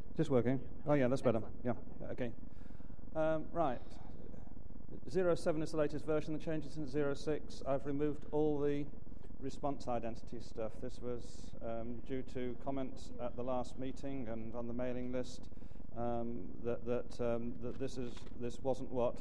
Is this working? Oh, yeah, that's better. Excellent. Yeah, okay. Right. 07 is the latest version. The changes in 06. I've removed all the response identity stuff. This was due to comments at the last meeting and on the mailing list that this wasn't what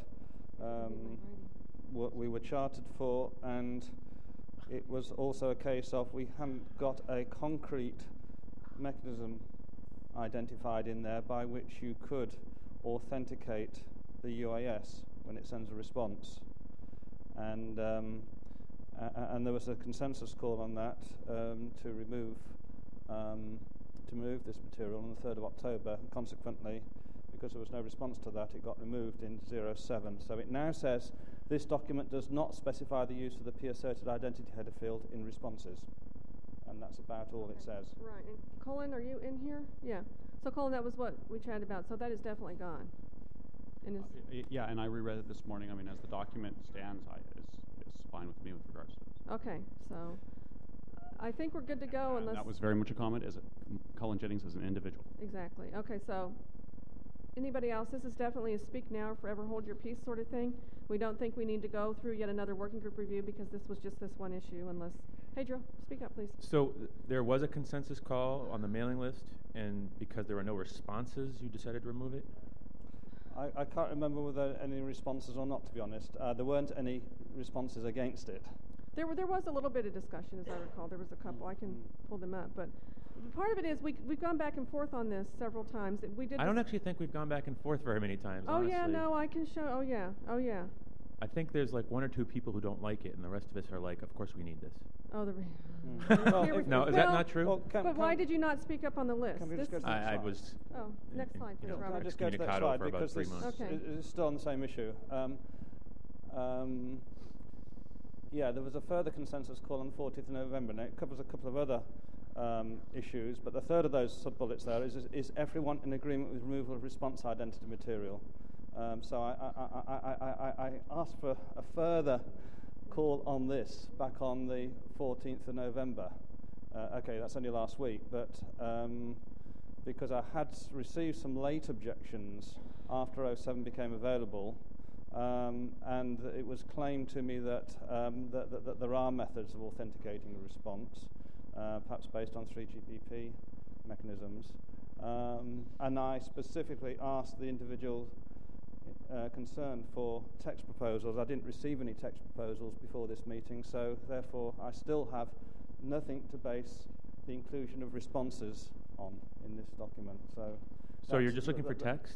we were chartered for, and it was also a case of we hadn't got a concrete mechanism identified in there by which you could authenticate the UAS when it sends a response, and there was a consensus call on that to remove this material on the 3rd of October. Consequently, because there was no response to that, it got removed in 07. So it now says this document does not specify the use of the p-asserted identity header field in responses, and that's about all it says. Right. And Colin, are you in here? Yeah. So Colin, that was what we chatted about. So that is definitely gone. And yeah, and I reread it this morning. I mean, as the document stands, it's fine with me with regards to this. okay. So I think we're good to go And unless that was very much a comment as Colin Jennings as an individual. exactly. Okay. So anybody else? This is definitely a speak now or forever hold your peace sort of thing. We don't think we need to go through yet another working group review because this was just this one issue. Unless, hey, Drew, speak up, please. So there was a consensus call on the mailing list, and because there were no responses, you decided to remove it? I can't remember whether any responses or not, to be honest. There weren't any responses against it. There was a little bit of discussion, as I recall. There was a couple. I can pull them up, but part of it is we've gone back and forth on this several times. We did. I don't actually think we've gone back and forth very many times. Oh honestly. yeah, no, I can show. Oh yeah. I think there's like one or two people who don't like it, and the rest of us are like, of course we need this. Oh, the. Well, No, is that not true? Well, But why did you not speak up on the list? Can we just go to the I slide? was. Oh, next slide, you please, know, Can I Robert. just go to that excommunicado slide for about because 3 this months. Okay. is still on the same issue. Yeah, there was a further consensus call on the 40th of November, and it covers a couple of other issues, but the third of those sub-bullets there is everyone in agreement with removal of response identity material. So I asked for a further call on this back on the 14th of November. Okay, that's only last week, but because I had received some late objections after 07 became available, and it was claimed to me that there are methods of authenticating a response, perhaps based on 3GPP mechanisms, and I specifically asked the individual concerned for text proposals. I didn't receive any text proposals before this meeting, so therefore I still have nothing to base the inclusion of responses on in this document. So you're just looking for text?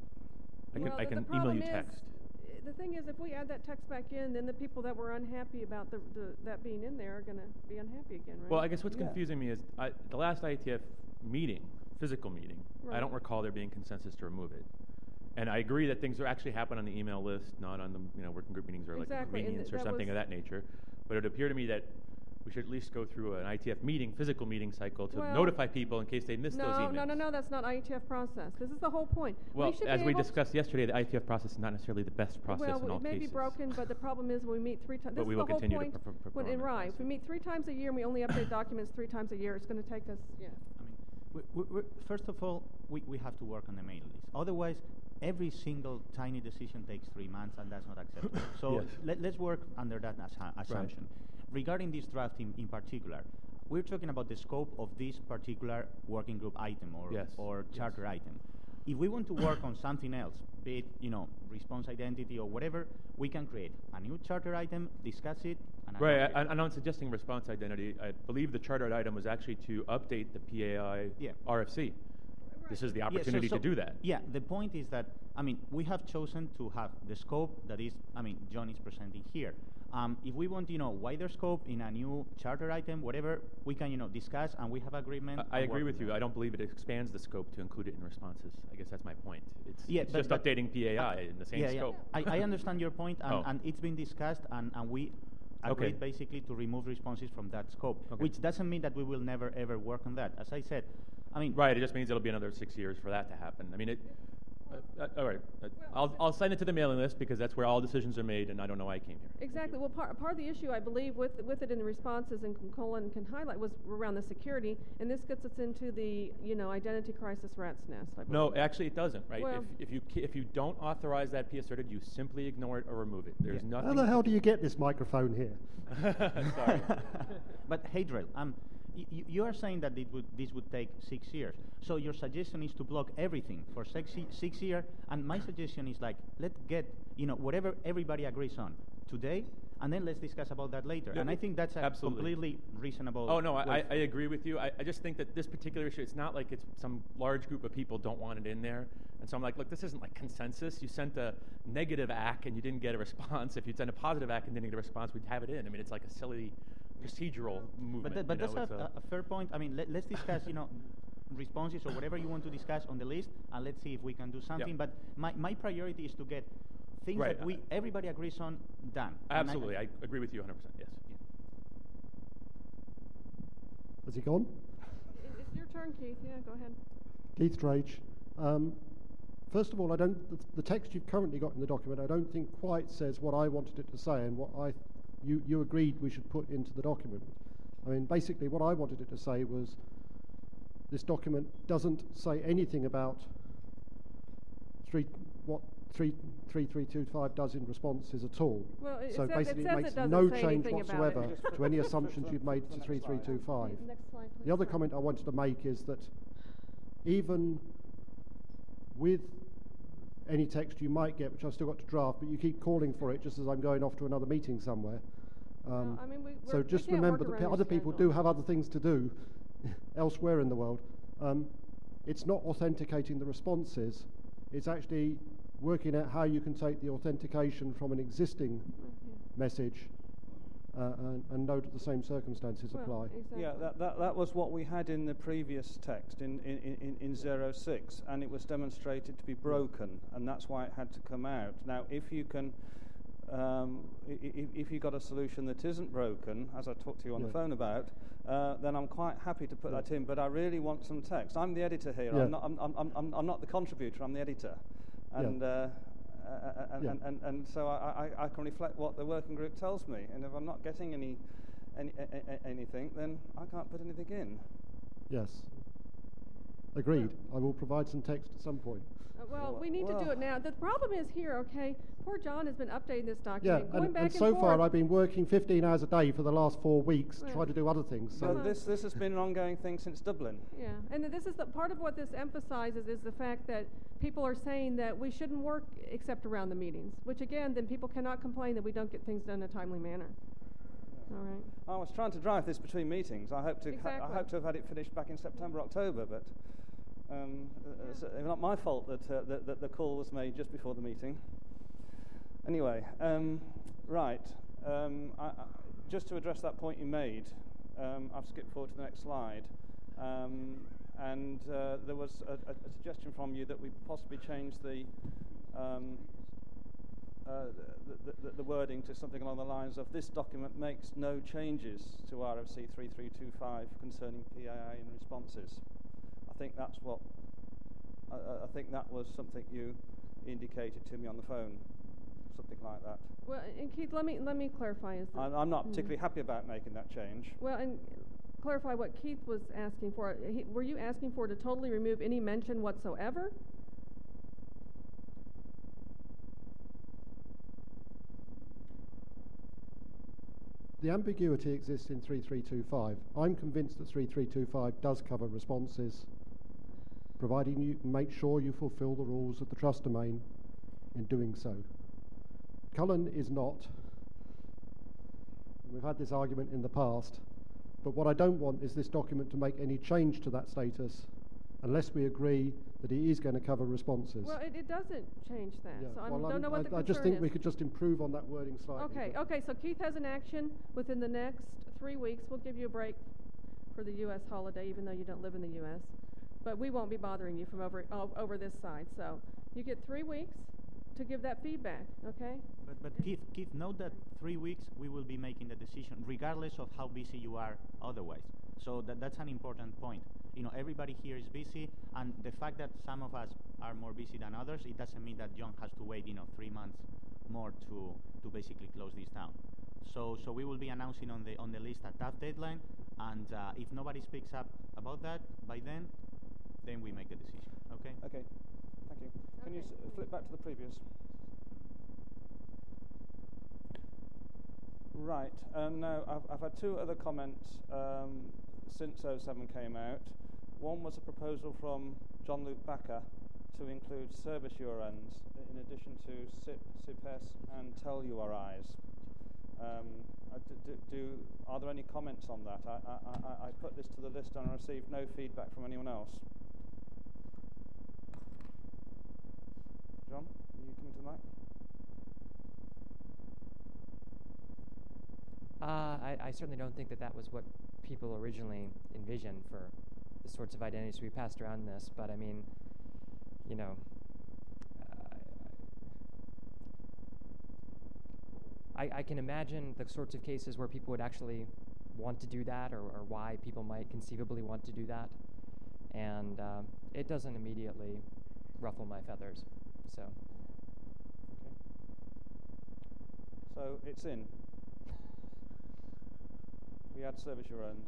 Well, I the can email problem you is, text. The thing is, if we add that text back in, then the people that were unhappy about that being in there are going to be unhappy again, right? Well, I guess what's Yeah. confusing me is the last IETF meeting, physical meeting, Right. I don't recall there being consensus to remove it. And I agree that things are actually happen on the email list, not on the working group meetings or Exactly, like and convenience or that something was- of that nature. But it appeared to me that we should at least go through an IETF meeting, physical meeting cycle to Well, notify people in case they missed those emails. No, that's not IETF process. This is the whole point. Well, we should as be we able discussed yesterday, the IETF process is not necessarily the best process well, in all it may cases. be broken, but the problem is when we meet 3 times. But This we is will the whole continue to point. perform it, Right. yes. If we meet 3 times a year and we only update documents 3 times a year, it's going to take us. Yeah. I mean, first of all, we have to work on the mail list. Otherwise, every single tiny decision takes 3 months, and that's not acceptable. So Yes. let's work under that assumption. Regarding this draft in particular, we're talking about the scope of this particular working group item or charter item. If we want to work on something else, be it response identity or whatever, we can create a new charter item, discuss it, and Right, I'm not suggesting response identity. I believe the chartered item was actually to update the PAI RFC. This is the opportunity to do that. Yeah, the point is that, we have chosen to have the scope that is, John is presenting here. If we want, wider scope in a new charter item, whatever, we can, discuss, and we have agreement. I agree with you. I don't believe it expands the scope to include it in responses. I guess that's my point. It's just updating PAI in the same scope. I understand your point, and it's been discussed, and we agreed basically to remove responses from that scope, which doesn't mean that we will never, ever work on that. As I said, Right, it just means it'll be another 6 years for that to happen. All right. I'll send it to the mailing list because that's where all decisions are made, and I don't know why I came here. Exactly. Well, part of the issue, I believe, with it in the responses, and Colin can highlight, was around the security, and this gets us into the identity crisis rat's nest. I believe. No, actually, it doesn't. Right? Well, if you don't authorize that P asserted, you simply ignore it or remove it. There's nothing. How the hell do you get this microphone here? Sorry. But Hadriel, you are saying that this would take 6 years. So your suggestion is to block everything for 6 years, and my suggestion is like, let's get whatever everybody agrees on today, and then let's discuss about that later. Yeah, and I think that's a completely reasonable. Oh no, I agree with you. I just think that this particular issue, it's not like it's some large group of people don't want it in there. And so I'm like, look, this isn't like consensus. You sent a negative ACK and you didn't get a response. If you'd sent a positive ACK and didn't get a response, we'd have it in. I mean, it's like a silly procedural movement. But that's a fair point. I mean, let's discuss, responses or whatever you want to discuss on the list, and let's see if we can do something. But my priority is to get things that everybody agrees on done. Absolutely, I agree with you 100%. Yes. Yeah. Has he gone? It's your turn, Keith. Yeah, go ahead. Keith Drage. First of all, the text you've currently got in the document, I don't think quite says what I wanted it to say and what you agreed we should put into the document. I mean, basically, what I wanted it to say was this document doesn't say anything about what 3325 does in responses at all. Well, so basically, it makes no change whatsoever to any assumptions you've made to 3325. Next slide, please. The other comment I wanted to make is that even with any text you might get, which I've still got to draft, but you keep calling for it just as I'm going off to another meeting somewhere. So just remember that other people do have other things to do elsewhere in the world. It's not authenticating the responses. It's actually working out how you can take the authentication from an existing message and note that the same circumstances apply. Exactly. Yeah, that was what we had in the previous text in 06, and it was demonstrated to be broken, and that's why it had to come out. Now, if you can, if you got a solution that isn't broken, as I talked to you on the phone about, then I'm quite happy to put that in. But I really want some text. I'm the editor here. Yeah. I'm not the contributor. I'm the editor, and. And so I can reflect what the working group tells me, and if I'm not getting anything, then I can't put anything in. Yes. Agreed. I will provide some text at some point. We need to do it now. The problem is here, okay? Poor John has been updating this document, going back and so forth. far I've been working 15 hours a day for the last 4 weeks to try to do other things. So this has been an ongoing thing since Dublin. Yeah, and this is part of what this emphasizes is the fact that people are saying that we shouldn't work except around the meetings, which again, then people cannot complain that we don't get things done in a timely manner. All right. I was trying to drive this between meetings. I hope to have had it finished back in September, October, but it's not my fault that the call was made just before the meeting. Anyway, just to address that point you made, I've skipped forward to the next slide, and there was a suggestion from you that we possibly change the wording to something along the lines of this document makes no changes to RFC 3325 concerning PAI and responses. I think that's what. I think that was something you indicated to me on the phone, something like that. Well, and Keith, let me clarify. I'm not particularly happy about making that change. Well, and clarify what Keith was asking for. Were you asking for to totally remove any mention whatsoever? the ambiguity exists in 3325. I'm convinced that 3325 does cover responses, providing you make sure you fulfill the rules of the trust domain in doing so. Cullen is not. We've had this argument in the past, but what I don't want is this document to make any change to that status unless we agree that it is going to cover responses. Well, it doesn't change that, yeah. so I don't know what the concern I just think is. we could just improve on that wording slightly. Okay, so Keith has an action within the next 3 weeks. We'll give you a break for the U.S. holiday, even though you don't live in the U.S., but we won't be bothering you from over this side. So you get 3 weeks to give that feedback, okay? But Keith, note that 3 weeks we will be making the decision, regardless of how busy you are otherwise. So that's an important point. everybody here is busy, and the fact that some of us are more busy than others, it doesn't mean that John has to wait 3 months more to basically close this down. So we will be announcing on the list a tough deadline, and if nobody speaks up about that by then we make the decision. Okay. Okay. Thank you. Can you flip back to the previous? Right. Now I've had two other comments since 07 came out. One was a proposal from Jean-Luc Bakker to include service URNs in addition to SIP, SIPS, and TEL URIs. Are there any comments on that? I put this to the list and I received no feedback from anyone else. John, are you coming to the mic? I certainly don't think that was what people originally envisioned for the sorts of identities we passed around this, but I mean, I can imagine the sorts of cases where people would actually want to do that, or why people might conceivably want to do that, and it doesn't immediately ruffle my feathers, so. Okay. So it's in. We add service URNs.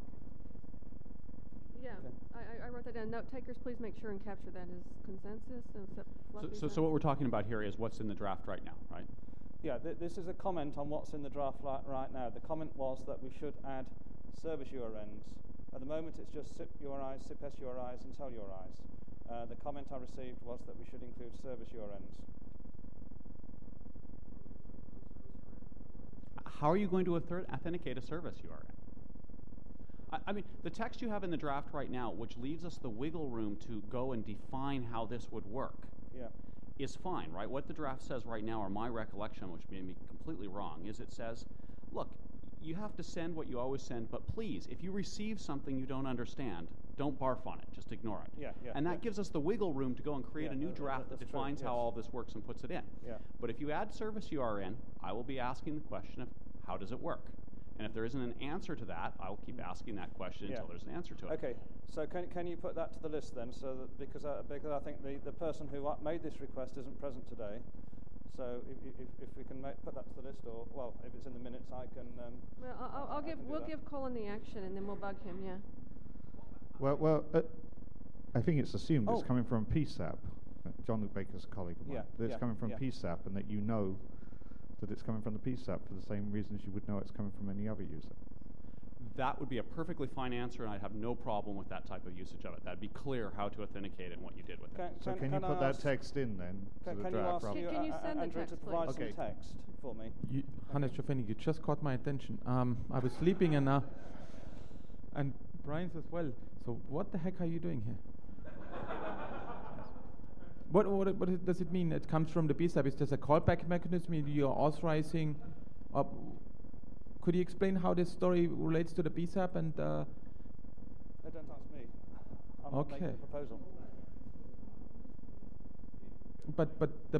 Yeah, okay. I wrote that down. Note takers, please make sure and capture that as consensus. So what we're talking about here is what's in the draft right now, right? Yeah, this is a comment on what's in the draft right now. The comment was that we should add service URNs. At the moment, it's just SIP URIs, SIPS URIs, and TEL URIs. The comment I received was that we should include service URNs. How are you going to authenticate a service URN? I mean, the text you have in the draft right now, which leaves us the wiggle room to go and define how this would work, is fine, right? What the draft says right now, or my recollection, which may be completely wrong, is it says, look, you have to send what you always send, but please, if you receive something you don't understand, don't barf on it, just ignore it. And that gives us the wiggle room to go and create a new draft that defines how all this works and puts it in. But if you add service URN, I will be asking the question of how does it work? And if there isn't an answer to that, I will keep asking that question until there's an answer to it. Okay, so can you put that to the list then? So that because I think the person who made this request isn't present today. So if we can put that to the list, or well, if it's in the minutes, I can. Well, we'll give Colin the action, and then we'll bug him. Yeah. Well, I think it's assumed it's coming from PSAP. Jean-Luc Bakker's a colleague of mine. That it's coming from PSAP, and that you know that it's coming from the PSAP for the same reasons you would know it's coming from any other user. That would be a perfectly fine answer, and I'd have no problem with that type of usage of it. That'd be clear how to authenticate it and what you did with it. Can you put that text in then to the draft? Can you send the text, to provide some text for me? Hannes Schofeni, you just caught my attention. I was sleeping and Brian's as well. So what the heck are you doing here? What does it mean? It comes from the PSAP. Is there a callback mechanism you're authorizing? Could you explain how this story relates to the PSAP? And don't ask me. I'm not making the proposal. But the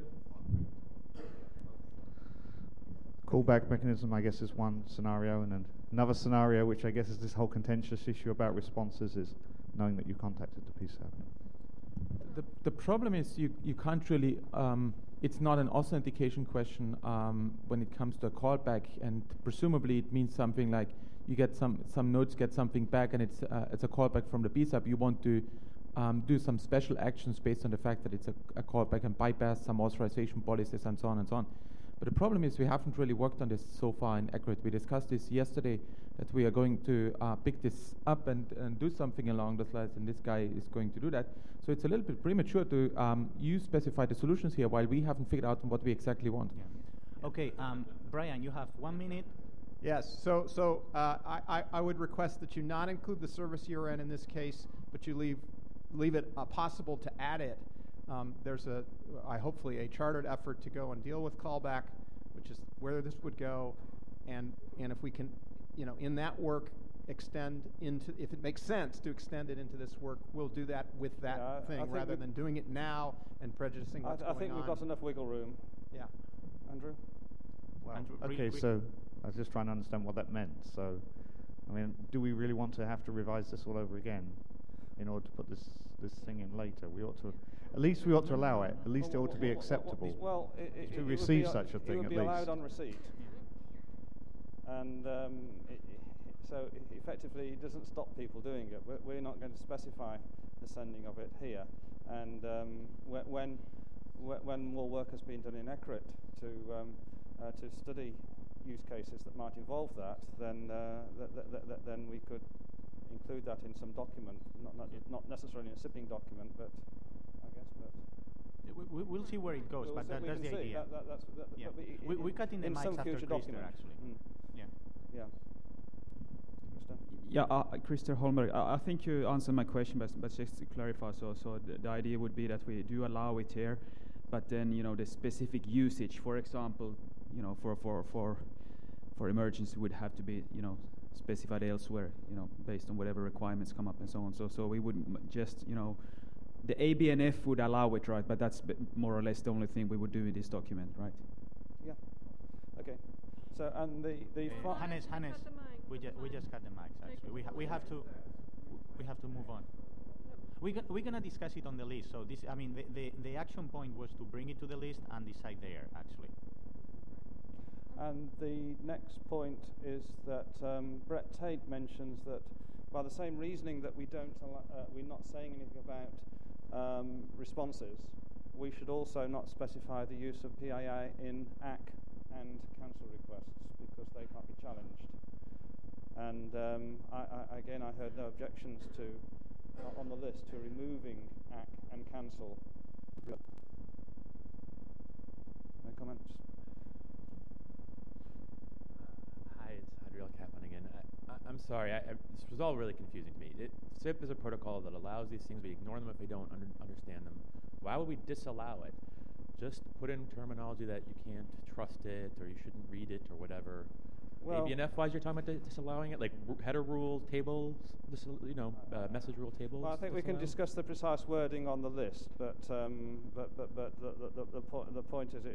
callback mechanism, I guess, is one scenario, and then another scenario, which I guess is this whole contentious issue about responses, is knowing that you contacted the PSAP. The problem is you can't really, it's not an authentication question when it comes to a callback, and presumably it means something like you get some nodes get something back, and it's a callback from the PSAP. You want to do some special actions based on the fact that it's a callback and bypass some authorization policies and so on and so on. But the problem is we haven't really worked on this so far in Accurate. We discussed this yesterday, that we are going to pick this up and do something along those lines, and this guy is going to do that. So it's a little bit premature to you specify the solutions here while we haven't figured out what we exactly want. Okay, Brian, you have 1 minute. Yes, so I would request that you not include the service URN in this case, but you leave it possible to add it. There's hopefully a chartered effort to go and deal with callback, which is where this would go, and if we can, in that work, extend into, if it makes sense to extend it into this work, we'll do that with that thing rather than doing it now and prejudicing what's going on. I think we've got enough wiggle room. Yeah. Andrew? Well, okay, so I was just trying to understand what that meant. So, I mean, do we really want to have to revise this all over again? in order to put this thing in later. We ought to, at least we ought to allow it. At least it ought to be acceptable. Well, to receive such a thing it would at be least. allowed on receipt, and so effectively it doesn't stop people doing it. We're not going to specify the sending of it here, and when more work has been done in ECRIT to study use cases that might involve that, then then we could include that in some document, not necessarily in a SIPPing document, but I guess. But we'll see where it goes, but that's the idea. We're cutting the mics after Christer, actually. Yeah. Yeah, Christer Holmberg, I think you answered my question, but just to clarify, so the idea would be that we do allow it here, but then the specific usage, for example, for emergency would have to be specified elsewhere, based on whatever requirements come up and so on. So we wouldn't just the ABNF would allow it, right? But that's more or less the only thing we would do in this document, right? Yeah. Okay. So and the Hannes, we just cut the mics. Actually, we have to move on. We're gonna discuss it on the list. So this, I mean, the action point was to bring it to the list and decide there, actually. And the next point is that Brett Tate mentions that by the same reasoning that we're not saying anything about responses, we should also not specify the use of PII in ACK and cancel requests because they can't be challenged. And I heard no objections to on the list to removing ACK and cancel. No comments. Hi, it's Hadriel Kaplan again. I'm sorry, this was all really confusing to me. SIP is a protocol that allows these things. We ignore them if we don't understand them. Why would we disallow it? Just put in terminology that you can't trust it or you shouldn't read it or whatever. Well, ABNF-wise, you're talking about disallowing it, like header rule tables, message rule tables. Well, I think we can discuss the precise wording on the list, but the point is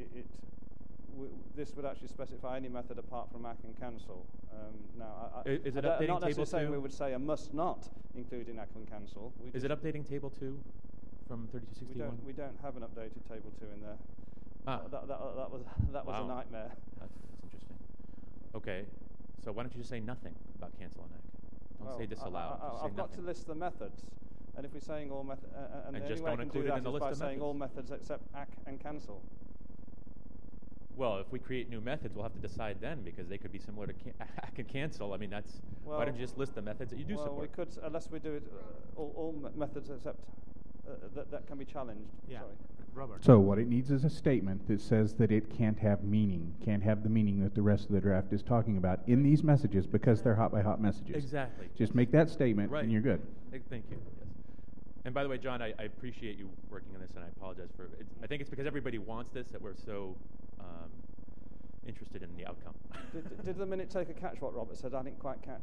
this would actually specify any method apart from ACK and cancel. Now, is it updating not table 2? Saying we would say a must not include in ACK and cancel. Is it updating table 2 from 3261? We don't have an updated table 2 in there. That was a nightmare. That's interesting. Okay, so why don't you just say nothing about cancel and ACK? Don't say disallow. I've got to list the methods, and if we're saying all methods, and the just only way don't I can include do it that in the is list by of saying methods. all methods except ACK and cancel. Well, if we create new methods, we'll have to decide then because they could be similar to ACK and cancel. I mean, why don't you just list the methods that you do support? Well, we could, unless we do it all methods except that can be challenged. Yeah. Sorry. Robert. So what it needs is a statement that says that it can't have meaning, can't have the meaning that the rest of the draft is talking about in these messages because they're hot-by-hot messages. Exactly. Just make that statement and you're good. Thank you. Yes. And by the way, John, I appreciate you working on this, and I apologize for it. I think it's because everybody wants this that we're so interested in the outcome. Did the minute taker catch what Robert said? I didn't quite catch.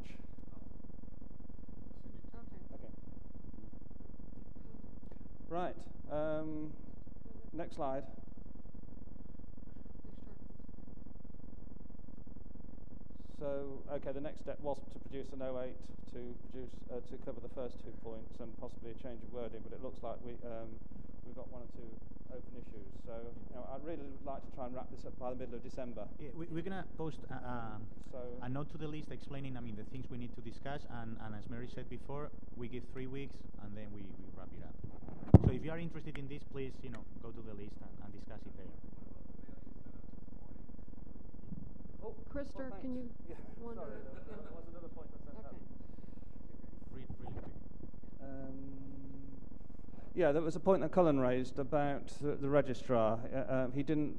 Okay. Right. Next slide. So, okay, the next step was to produce an 08 to cover the first 2 points and possibly a change of wording, but it looks like we've got 1 or 2 open issues. So, I'd really like to try and wrap this up by the middle of December. Yeah, we're going to post a note to the list explaining, the things we need to discuss, and as Mary said before, we give 3 weeks, and then we wrap it up. So if you are interested in this, please, go to the list and discuss it there. Oh, Christer, can you? Yeah, sorry, there was another point I sent out. Read really quick. Yeah, there was a point that Cullen raised about the registrar. He didn't.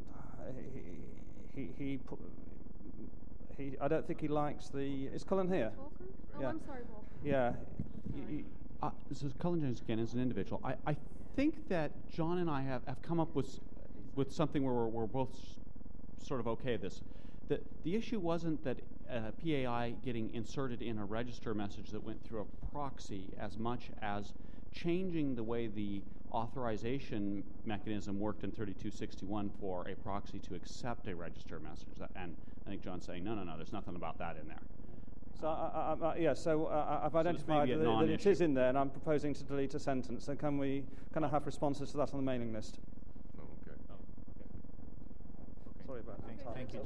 I don't think he likes the. Is Cullen here? Volker? Oh, Yeah. I'm sorry, Volker. Yeah. This is Cullen Jones again as an individual. I think that John and I have come up with something where we're both sort of okay with this. The issue wasn't that PAI getting inserted in a register message that went through a proxy as much as changing the way the authorization mechanism worked in 3261 for a proxy to accept a register message. And I think John's saying, no, there's nothing about that in there. So, I've identified that it is in there, and I'm proposing to delete a sentence. So can I have responses to that on the mailing list? Oh, okay. Sorry about that. Thank you.